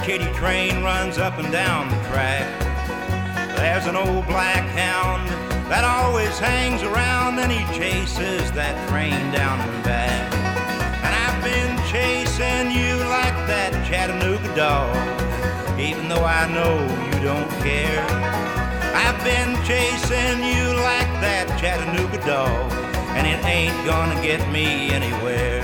kiddie train runs up and down the track. There's an old black hound that always hangs around, and he chases that train down and back. And I've been chasing you like that Chattanooga dog, even though I know you don't care. I've been chasing you like that Chattanooga dog, and it ain't gonna get me anywhere.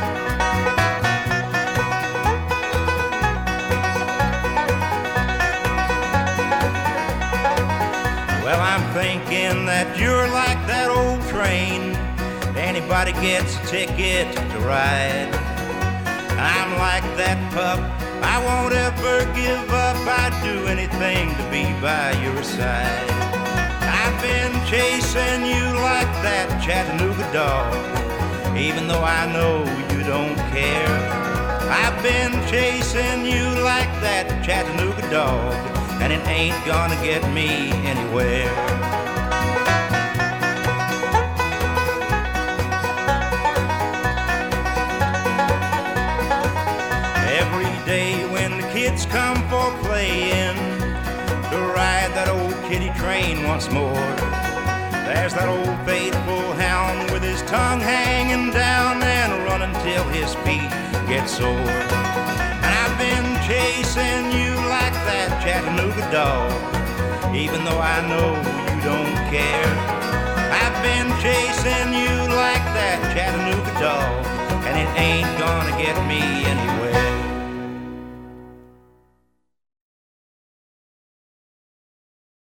Well, I'm thinking that you're like that old train. Anybody gets a ticket to ride. I'm like that pup, I won't ever give up. I'd do anything to be by your side. I've been chasing you like that Chattanooga dog, even though I know you don't care. I've been chasing you like that Chattanooga dog, and it ain't gonna get me anywhere. Every day when the kids come for playing to ride that old kiddie train once more, there's that old faithful hound with his tongue hanging down and running till his feet get sore. And I've been chasing you like that Chattanooga dog, even though I know you don't care. I've been chasing you like that Chattanooga dog, and it ain't gonna get me anywhere.